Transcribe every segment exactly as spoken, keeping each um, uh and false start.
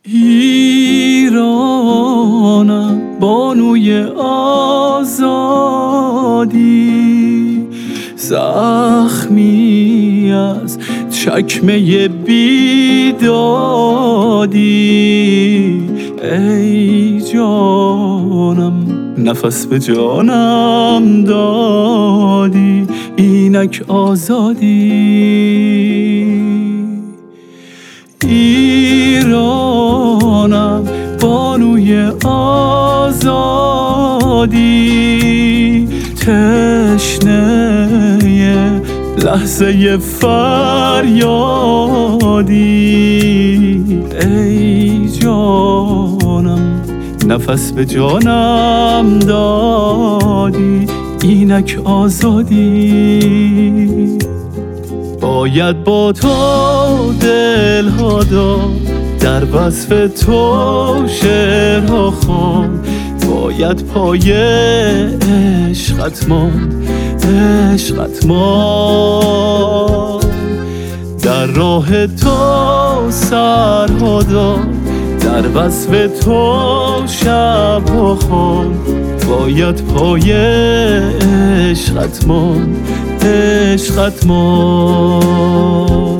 ایرانم بانوی آزادی، زخمی از چکمه بیدادی. ای جانم نفس به جانم دادی، اینک آزادی. ایرانم بانوی آزادی، تشنه لحظه فریادی. ای جانم نفس به جانم دادی، اینک آزادی. باید با تو دلها داد، در وصف تو شعرها خواند. باید پای عشقت ماند، عشقت ماند. در راه تو سرها داد، در وصف تو شبها خواند. باید پای عشقت ماند، عشقت ماند.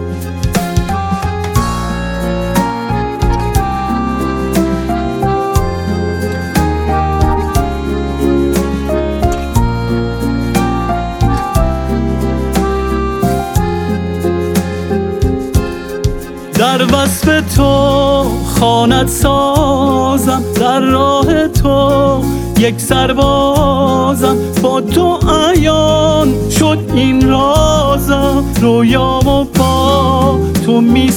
در وصف تو خانت سازم، در راه تو یک سربازم. با تو عیان شد این رازم، رویام و با تو می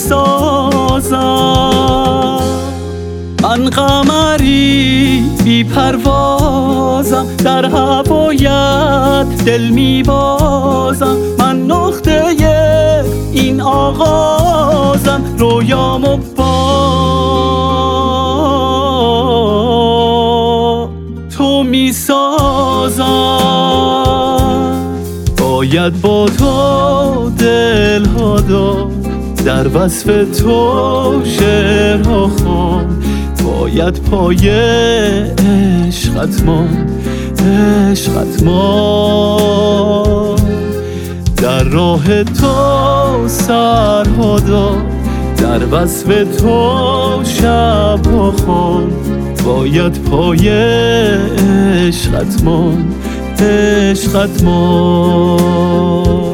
سازم. من قمری بی پروازم، در هوایت دل می بازم. من نقطه این آغازم، رویام و با تو می سازم. باید با تو دلها داد، در وصف تو شعرها خواند. باید پای عشقت ماند، عشقت ماند. در راه تو سرها داد، در وصف تو شبها خواند. باید پای عشقت ماند، عشقت ماند.